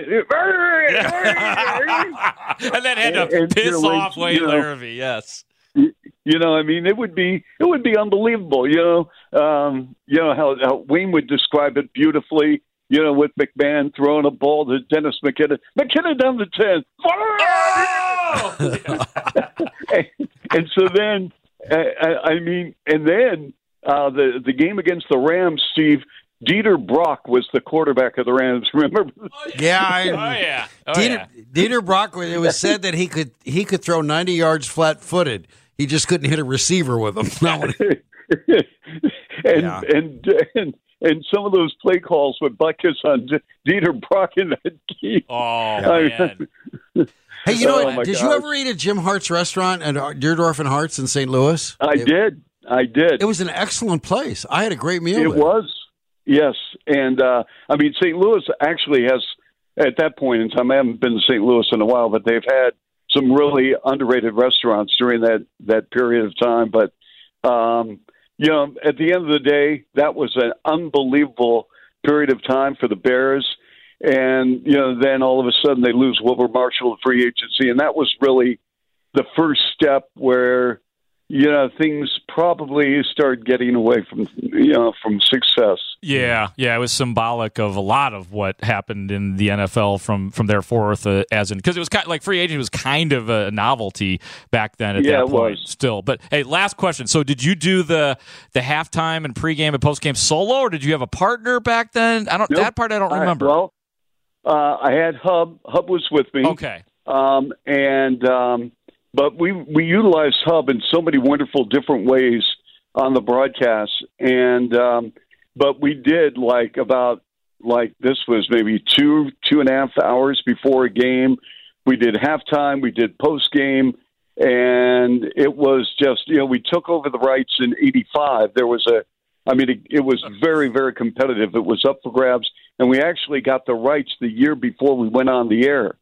[SPEAKER 11] and then had to
[SPEAKER 15] and,
[SPEAKER 11] piss
[SPEAKER 15] you know,
[SPEAKER 11] off Wayne
[SPEAKER 15] you know,
[SPEAKER 11] Larrivee, yes.
[SPEAKER 15] You know, I mean, it would be it would be unbelievable. You know, um, you know how, how Wayne would describe it beautifully. You know, with McMahon throwing a ball to Dennis McKenna, McKenna down the ten, oh! and, and so then, I, I mean, and then uh, the the game against the Rams, Steve. Dieter Brock was the quarterback of the Rams. Remember?
[SPEAKER 12] Yeah, I,
[SPEAKER 11] oh yeah. Oh,
[SPEAKER 12] Dieter,
[SPEAKER 11] yeah.
[SPEAKER 12] Dieter Brock. It was said that he could he could throw ninety yards flat-footed. He just couldn't hit a receiver with them.
[SPEAKER 15] and,
[SPEAKER 12] Yeah.
[SPEAKER 15] and and and some of those play calls with Butkus on D- Dieter Brock in that game.
[SPEAKER 11] Oh man.
[SPEAKER 12] Hey, you know
[SPEAKER 15] Oh,
[SPEAKER 12] what?
[SPEAKER 15] my
[SPEAKER 12] Did
[SPEAKER 15] gosh.
[SPEAKER 12] you ever eat at Jim Hart's restaurant at Deerdorf and Hart's in Saint Louis?
[SPEAKER 15] I
[SPEAKER 12] it,
[SPEAKER 15] did. I did.
[SPEAKER 12] It was an excellent place. I had a great meal
[SPEAKER 15] It
[SPEAKER 12] there.
[SPEAKER 15] was. Yes, and uh, I mean, Saint Louis actually has, at that point in time, I haven't been to Saint Louis in a while, but they've had some really underrated restaurants during that, that period of time. But, um, you know, at the end of the day, that was an unbelievable period of time for the Bears. And, you know, then all of a sudden they lose Wilbur Marshall to free agency. And that was really the first step where, you know, things probably start getting away from, you know, from success.
[SPEAKER 11] Yeah, yeah, it was symbolic of a lot of what happened in the N F L from from there forth, uh, as in because it was kind of, like free agent was kind of a novelty back then at
[SPEAKER 15] Yeah,
[SPEAKER 11] that
[SPEAKER 15] it
[SPEAKER 11] point.
[SPEAKER 15] was.
[SPEAKER 11] Still, but hey, last question. So, did you do the the halftime and pregame and postgame solo, or did you have a partner back then? I don't.
[SPEAKER 15] Nope.
[SPEAKER 11] That part I don't
[SPEAKER 15] I-
[SPEAKER 11] remember.
[SPEAKER 15] well, uh, I had Hub. Hub was with me.
[SPEAKER 11] Okay.
[SPEAKER 15] Um, and um, but we we utilized Hub in so many wonderful different ways on the broadcast, and um, but we did like about like this was maybe two two and a half hours before a game. We did halftime. We did post game. And it was just, you know, we took over the rights in eighty-five. There was a, I mean, it, it was very, very competitive. It was up for grabs. And we actually got the rights the year before we went on the air.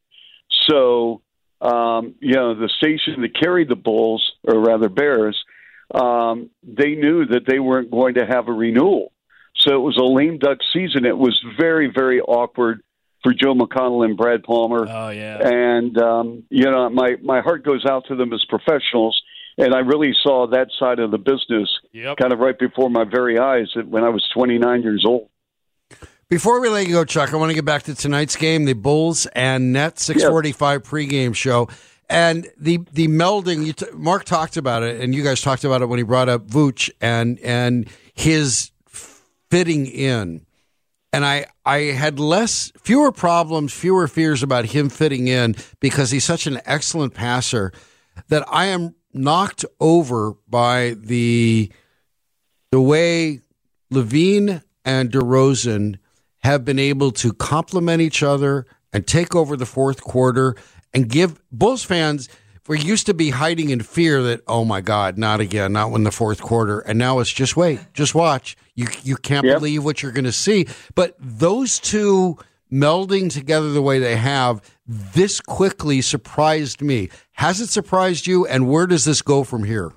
[SPEAKER 15] So, um, you know, the station that carried the Bulls, or rather Bears, um, they knew that they weren't going to have a renewal. So it was a lame duck season. It was very, very awkward for Joe McConnell and Brad Palmer.
[SPEAKER 11] Oh, yeah.
[SPEAKER 15] And, um, you know, my, my heart goes out to them as professionals. And I really saw that side of the business
[SPEAKER 11] Yep.
[SPEAKER 15] kind of right before my very eyes when I was twenty-nine years old.
[SPEAKER 12] Before we let you go, Chuck, I want to get back to tonight's game, the Bulls and Nets six forty-five pregame show. And the the melding, you t- Mark talked about it, and you guys talked about it when he brought up Vooch and and his fitting in. And I, I had less, fewer problems, fewer fears about him fitting in because he's such an excellent passer that I am knocked over by the the way Levine and DeRozan have been able to complement each other and take over the fourth quarter and give Bulls fans, we used to be hiding in fear that, oh my God, not again, not in the fourth quarter. And now it's just wait, just watch. You you can't yep. believe what you're going to see. But those two melding together the way they have this quickly surprised me. Has it surprised you? And where does this go from here?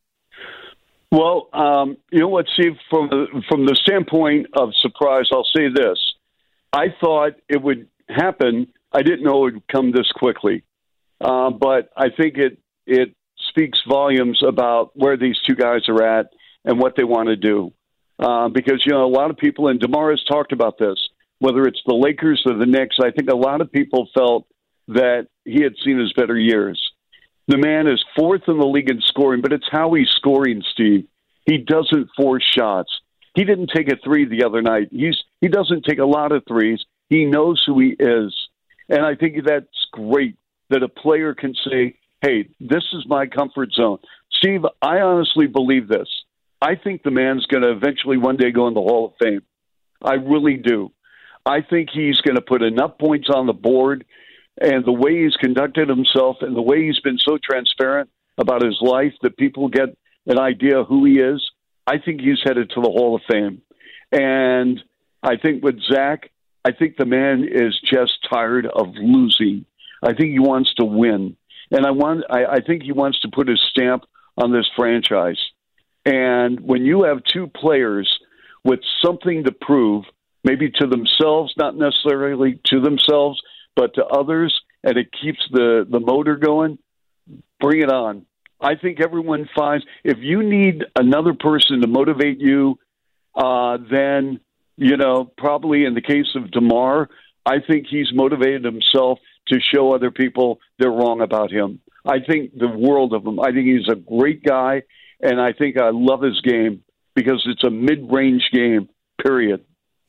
[SPEAKER 15] Well, um, you know what, Steve, from the, from the standpoint of surprise, I'll say this. I thought it would happen. I didn't know it would come this quickly. Uh, but I think it it speaks volumes about where these two guys are at and what they want to do. Uh, because, you know, a lot of people, and DeMar has talked about this, whether it's the Lakers or the Knicks, I think a lot of people felt that he had seen his better years. The man is fourth in the league in scoring, but it's how he's scoring, Steve. He doesn't force shots. He didn't take a three the other night. He's He doesn't take a lot of threes. He knows who he is. And I think that's great that a player can say, hey, this is my comfort zone. Steve, I honestly believe this. I think the man's going to eventually one day go in the Hall of Fame. I really do. I think he's going to put enough points on the board, and the way he's conducted himself and the way he's been so transparent about his life that people get an idea of who he is, I think he's headed to the Hall of Fame. And I think with Zach, I think the man is just tired of losing. I think he wants to win. And I want I, I think he wants to put his stamp on this franchise. And when you have two players with something to prove, maybe to themselves, not necessarily to themselves, but to others, and it keeps the, the motor going, bring it on. I think everyone finds, if you need another person to motivate you, uh, then, you know, probably in the case of DeMar, I think he's motivated himself to show other people they're wrong about him. I think the world of him. I think he's a great guy, and I think I love his game because it's a mid-range game, period.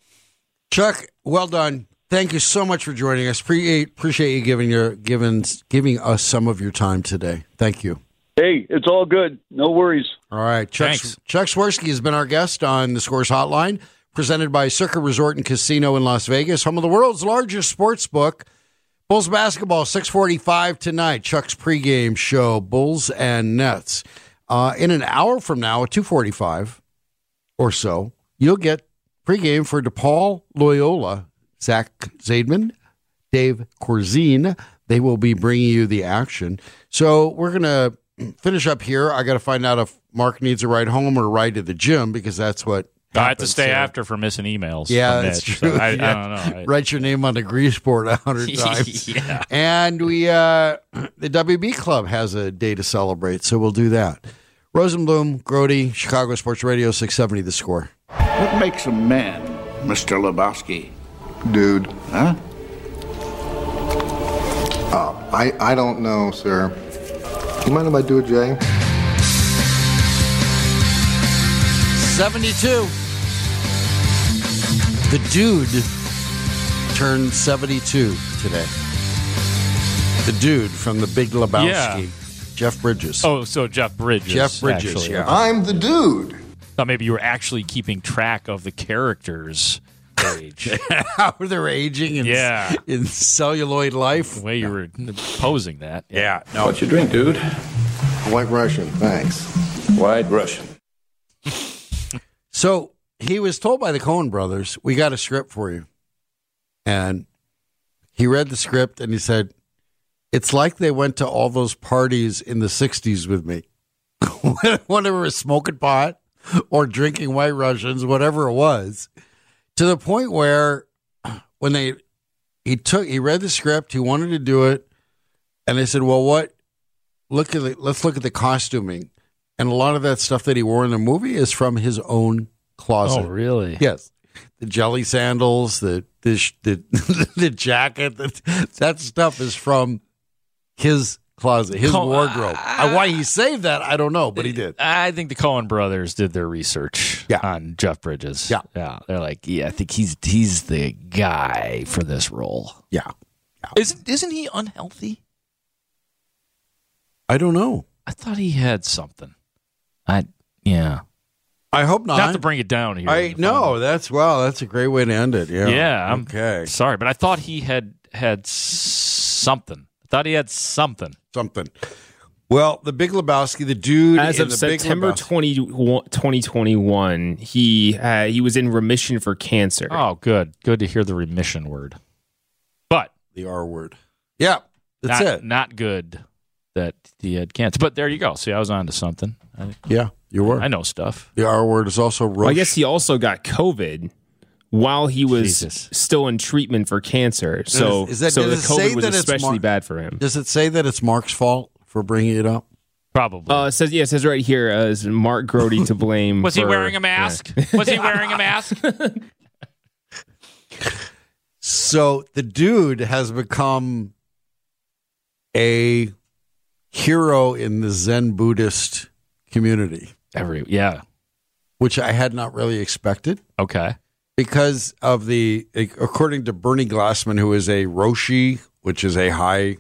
[SPEAKER 12] Chuck, well done. Thank you so much for joining us. Pre- appreciate you giving your giving giving us some of your time today. Thank you.
[SPEAKER 15] Hey, it's all good. No worries.
[SPEAKER 12] All right. Chuck, Chuck Swirsky has been our guest on the Scores Hotline, presented by Circa Resort and Casino in Las Vegas, home of the world's largest sports book. Bulls basketball, six forty-five tonight. Chuck's pregame show, Bulls and Nets. Uh, in an hour from now, at two forty-five or so, you'll get pregame for DePaul Loyola. Zach Zaidman, Dave Corzine. They will be bringing you the action. So we're going to finish up here. I got to find out if Mark needs a ride home or a ride to the gym, because that's what
[SPEAKER 11] I had to stay here. After for missing emails.
[SPEAKER 12] Yeah, that's
[SPEAKER 11] Mitch,
[SPEAKER 12] true.
[SPEAKER 11] So I,
[SPEAKER 12] yeah.
[SPEAKER 11] I don't know. I,
[SPEAKER 12] Write your name on the grease board a hundred times.
[SPEAKER 11] yeah.
[SPEAKER 12] And we, uh, the W B Club has a day to celebrate, so we'll do that. Rosenblum, Grody, Chicago Sports Radio, six seventy The Score.
[SPEAKER 16] What makes a man, Mister Lebowski?
[SPEAKER 17] Dude.
[SPEAKER 16] Huh?
[SPEAKER 17] Uh, I, I don't know, sir. You mind if I do it, Jay?
[SPEAKER 12] seventy-two. The dude turned seventy-two today. The dude from The Big Lebowski. Yeah. Jeff Bridges.
[SPEAKER 11] Oh, so Jeff Bridges.
[SPEAKER 12] Jeff Bridges,
[SPEAKER 11] actually.
[SPEAKER 12] yeah.
[SPEAKER 17] I'm the dude.
[SPEAKER 11] Thought maybe you were actually keeping track of the characters' age.
[SPEAKER 12] How they're aging in,
[SPEAKER 11] yeah.
[SPEAKER 12] in celluloid life.
[SPEAKER 11] The way you were posing that.
[SPEAKER 12] Yeah.
[SPEAKER 16] No. What's your drink, dude?
[SPEAKER 17] White Russian, thanks.
[SPEAKER 16] White Russian.
[SPEAKER 12] So he was told by the Coen brothers, we got a script for you. And he read the script and he said, it's like they went to all those parties in the sixties with me. Whenever was smoking pot or drinking White Russians, whatever it was, to the point where when they he took he read the script, he wanted to do it, and they said, well, what look at the, let's look at the costuming. And a lot of that stuff that he wore in the movie is from his own closet.
[SPEAKER 11] Oh, really?
[SPEAKER 12] Yes. The jelly sandals, the the the, the jacket, the, that stuff is from his closet, his
[SPEAKER 11] Co-
[SPEAKER 12] wardrobe. Uh, Why he saved that, I don't know, but he did.
[SPEAKER 11] I think the Coen brothers did their research
[SPEAKER 12] yeah.
[SPEAKER 11] on Jeff Bridges.
[SPEAKER 12] Yeah.
[SPEAKER 11] Yeah. They're like, yeah, I think he's he's the guy for this role.
[SPEAKER 12] Yeah.
[SPEAKER 11] yeah. Isn't, isn't he unhealthy?
[SPEAKER 12] I don't know.
[SPEAKER 11] I thought he had something. I, yeah.
[SPEAKER 12] I hope not.
[SPEAKER 11] Not to bring it down here.
[SPEAKER 12] I no, that's well, that's a great way to end it. Yeah.
[SPEAKER 11] Yeah. I'm
[SPEAKER 12] okay.
[SPEAKER 11] Sorry, but I thought he had had something. I thought he had something.
[SPEAKER 12] Something. Well, the Big Lebowski, the dude
[SPEAKER 13] as
[SPEAKER 12] in
[SPEAKER 13] of
[SPEAKER 12] the
[SPEAKER 13] September
[SPEAKER 12] Big
[SPEAKER 13] twenty twenty-one, he uh, he was in remission for cancer.
[SPEAKER 11] Oh, good. Good to hear the remission word. But
[SPEAKER 12] the R word. Yeah, that's
[SPEAKER 11] not,
[SPEAKER 12] it.
[SPEAKER 11] Not good that he had cancer. But there you go. See, I was on to something. I,
[SPEAKER 12] yeah, you were.
[SPEAKER 11] I know stuff.
[SPEAKER 12] The R word is also Roche.
[SPEAKER 13] Well, I guess he also got COVID while he was
[SPEAKER 11] Jesus.
[SPEAKER 13] still in treatment for cancer. So,
[SPEAKER 12] is, is that,
[SPEAKER 13] so the
[SPEAKER 12] does it say
[SPEAKER 13] COVID was
[SPEAKER 12] that it's
[SPEAKER 13] especially
[SPEAKER 12] Mar-
[SPEAKER 13] bad for him.
[SPEAKER 12] Does it say that it's Mark's fault for bringing it up?
[SPEAKER 11] Probably.
[SPEAKER 13] Uh, it says, yeah, it says right here, uh, is Mark Grody to blame.
[SPEAKER 11] Was
[SPEAKER 13] for,
[SPEAKER 11] he wearing a mask? Yeah. Was he wearing a mask?
[SPEAKER 12] So the dude has become a hero in the Zen Buddhist community.
[SPEAKER 11] Every yeah,
[SPEAKER 12] which I had not really expected.
[SPEAKER 11] Okay,
[SPEAKER 12] because of the according to Bernie Glassman, who is a Roshi, which is a high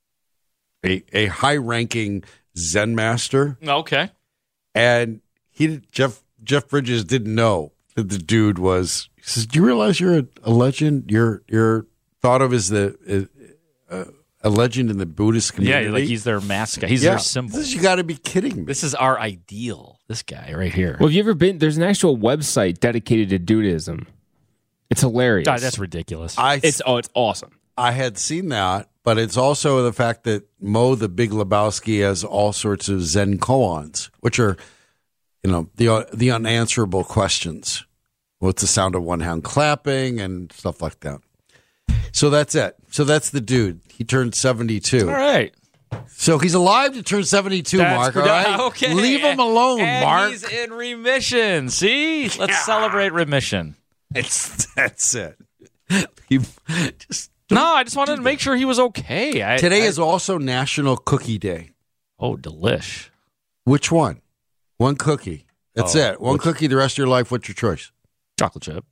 [SPEAKER 12] a a high ranking Zen master.
[SPEAKER 11] Okay,
[SPEAKER 12] and he Jeff Jeff Bridges didn't know that the dude was. He says, "Do you realize you're a, a legend? You're you're thought of as the uh, a legend in the Buddhist community."
[SPEAKER 11] Yeah, like he's their mascot. He's
[SPEAKER 12] yeah.
[SPEAKER 11] their symbol.
[SPEAKER 12] This, you got to be kidding me.
[SPEAKER 11] This is our ideal. This guy right here.
[SPEAKER 13] Well, have you ever been? There's an actual website dedicated to Dudism. It's hilarious.
[SPEAKER 11] God, that's ridiculous.
[SPEAKER 12] I,
[SPEAKER 13] it's oh, it's awesome.
[SPEAKER 12] I had seen that, but it's also the fact that Mo the Big Lebowski has all sorts of Zen koans, which are, you know, the the unanswerable questions. What's the sound of one hand clapping and stuff like that. So that's it. So that's the dude. He turned seventy-two.
[SPEAKER 11] All right.
[SPEAKER 12] So he's alive to turn seventy-two,
[SPEAKER 11] That's
[SPEAKER 12] Mark.
[SPEAKER 11] good.
[SPEAKER 12] All right?
[SPEAKER 11] Okay.
[SPEAKER 12] Leave him alone,
[SPEAKER 11] and
[SPEAKER 12] Mark.
[SPEAKER 11] He's in remission. See? Let's yeah. celebrate remission.
[SPEAKER 12] It's that's it. You just
[SPEAKER 11] no, I just wanted to make sure he was okay. I,
[SPEAKER 12] Today
[SPEAKER 11] I,
[SPEAKER 12] is also National Cookie Day.
[SPEAKER 11] Oh, delish.
[SPEAKER 12] Which one? One cookie. That's
[SPEAKER 11] oh,
[SPEAKER 12] it. One
[SPEAKER 11] which,
[SPEAKER 12] cookie the rest of your life. What's your choice?
[SPEAKER 11] Chocolate chip.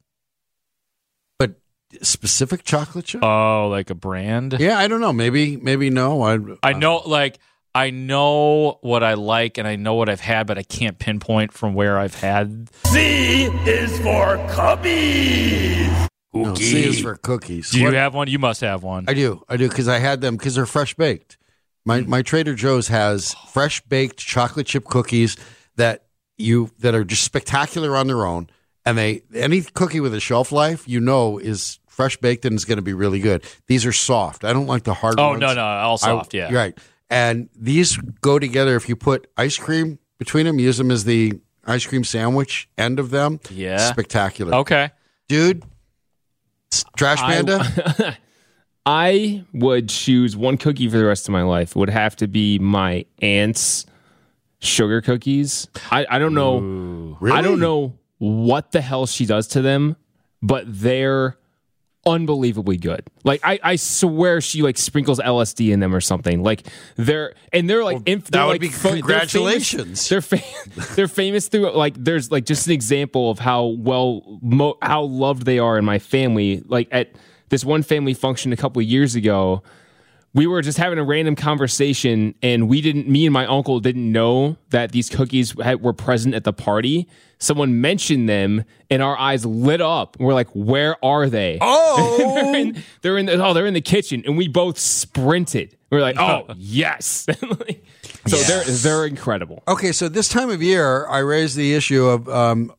[SPEAKER 12] But specific chocolate chip?
[SPEAKER 11] Oh, like a brand?
[SPEAKER 12] Yeah, I don't know. Maybe, maybe no. I,
[SPEAKER 11] I know, like, I know what I like and I know what I've had, but I can't pinpoint from where I've had.
[SPEAKER 18] C is for cookies.
[SPEAKER 12] No, C is for cookies.
[SPEAKER 11] Do you
[SPEAKER 12] what?
[SPEAKER 11] have one? You must have one.
[SPEAKER 12] I do. I do because I had them because they're fresh baked. My my Trader Joe's has fresh baked chocolate chip cookies that you that are just spectacular on their own. And they any cookie with a shelf life, you know, is fresh baked and is going to be really good. These are soft. I don't like the hard
[SPEAKER 11] oh,
[SPEAKER 12] ones.
[SPEAKER 11] Oh, no, no. All soft,
[SPEAKER 12] I,
[SPEAKER 11] yeah.
[SPEAKER 12] Right. And these go together if you put ice cream between them, use them as the ice cream sandwich end of them.
[SPEAKER 11] Yeah.
[SPEAKER 12] Spectacular.
[SPEAKER 11] Okay.
[SPEAKER 12] Dude, Trash Panda?
[SPEAKER 13] I, I would choose one cookie for the rest of my life. It would have to be my aunt's sugar cookies. I, I don't know.
[SPEAKER 11] Ooh,
[SPEAKER 12] really?
[SPEAKER 13] I don't know what the hell she does to them, but they're unbelievably good. Like I, I swear she like sprinkles L S D in them or something. Like they're and they're like
[SPEAKER 12] well,
[SPEAKER 13] inf-
[SPEAKER 12] that
[SPEAKER 13] they're
[SPEAKER 12] would
[SPEAKER 13] like
[SPEAKER 12] be
[SPEAKER 13] fa-
[SPEAKER 12] congratulations.
[SPEAKER 13] They're famous. They're, fa- they're famous through like there's like just an example of how well mo- how loved they are in my family. Like at this one family function a couple of years ago, we were just having a random conversation, and we didn't. Me and my uncle didn't know that these cookies had, were present at the party. Someone mentioned them, and our eyes lit up. We're like, "Where are they?"
[SPEAKER 12] Oh,
[SPEAKER 13] they're, in, they're in the oh, they're in the kitchen, and we both sprinted. We're like, "Oh, yes!" like, so yes. they're they're incredible.
[SPEAKER 12] Okay, so this time of year, I raised the issue of um,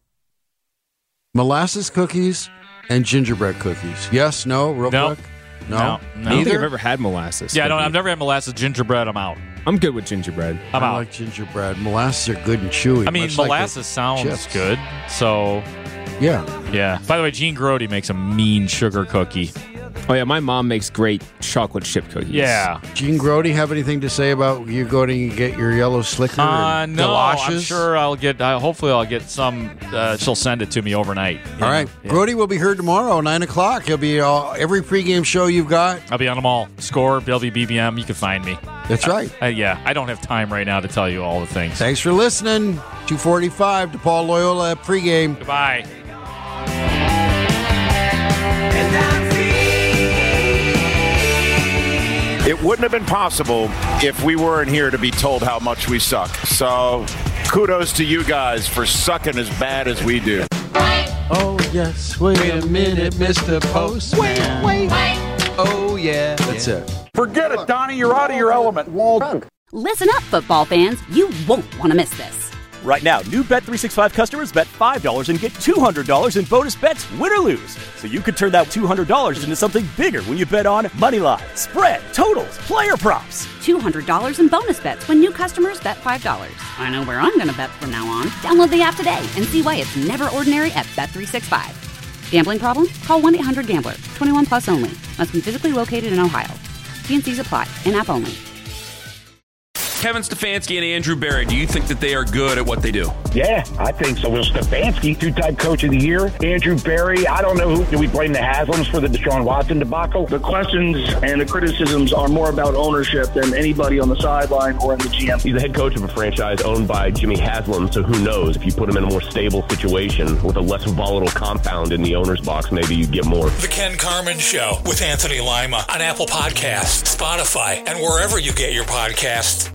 [SPEAKER 12] molasses cookies and gingerbread cookies. Yes, no, real
[SPEAKER 11] nope.
[SPEAKER 12] quick.
[SPEAKER 11] No,
[SPEAKER 13] no, I don't think I've ever had molasses.
[SPEAKER 11] Yeah, I don't, I've never had molasses. Gingerbread, I'm out.
[SPEAKER 13] I'm good with gingerbread.
[SPEAKER 11] I'm
[SPEAKER 12] I
[SPEAKER 11] out.
[SPEAKER 12] like gingerbread. Molasses are good and chewy.
[SPEAKER 11] I mean, molasses
[SPEAKER 12] like
[SPEAKER 11] sounds
[SPEAKER 12] chips.
[SPEAKER 11] good. So,
[SPEAKER 12] yeah,
[SPEAKER 11] yeah. By the way, Gene Grody makes a mean sugar cookie.
[SPEAKER 13] Oh, yeah, my mom makes great chocolate chip cookies.
[SPEAKER 11] Yeah.
[SPEAKER 12] Gene Grody have anything to say about you going to get your yellow slicker
[SPEAKER 11] Uh,
[SPEAKER 12] and
[SPEAKER 11] no,
[SPEAKER 12] galoshes?
[SPEAKER 11] I'm sure I'll get, uh, hopefully I'll get some, uh, she'll send it to me overnight.
[SPEAKER 12] All right. Yeah. Grody will be heard tomorrow, nine o'clock. He'll be uh, every pregame show you've got.
[SPEAKER 11] I'll be on them all. Score, B L B B B M, you can find me.
[SPEAKER 12] That's right.
[SPEAKER 11] Uh, uh, yeah, I don't have time right now to tell you all the things.
[SPEAKER 12] Thanks for listening. two forty-five to Paul Loyola at pregame.
[SPEAKER 11] Goodbye.
[SPEAKER 19] It wouldn't have been possible if we weren't here to be told how much we suck. So kudos to you guys for sucking as bad as we do.
[SPEAKER 12] Oh, yes. Wait, wait a minute, Mister Postman.
[SPEAKER 20] Wait, wait. Oh, yeah.
[SPEAKER 12] That's
[SPEAKER 20] yeah.
[SPEAKER 12] it.
[SPEAKER 19] Forget it, Donnie. You're out of your element. Wall.
[SPEAKER 1] Listen up, football fans. You won't want to miss this.
[SPEAKER 2] Right now, new Bet three sixty-five customers bet five dollars and get two hundred dollars in bonus bets, win or lose. So you could turn that two hundred dollars into something bigger when you bet on money line, spread, totals, player props.
[SPEAKER 1] two hundred dollars in bonus bets when new customers bet five dollars. I know where I'm going to bet from now on. Download the app today and see why it's never ordinary at Bet three sixty-five. Gambling problem? Call one eight hundred gambler. twenty-one plus only. Must be physically located in Ohio. T N Cs apply. In-app only.
[SPEAKER 3] Kevin Stefanski and Andrew Berry, do you think that they are good at what they do?
[SPEAKER 4] Yeah, I think so. Will Stefanski, two-time coach of the year. Andrew Berry, I don't know who. Do we blame the Haslams for the Deshaun Watson debacle?
[SPEAKER 5] The questions and the criticisms are more about ownership than anybody on the sideline or in the G M.
[SPEAKER 6] He's the head coach of a franchise owned by Jimmy Haslam, so who knows? If you put him in a more stable situation with a less volatile compound in the owner's box, maybe you get more.
[SPEAKER 7] The Ken Carman Show with Anthony Lima on Apple Podcasts, Spotify, and wherever you get your podcasts.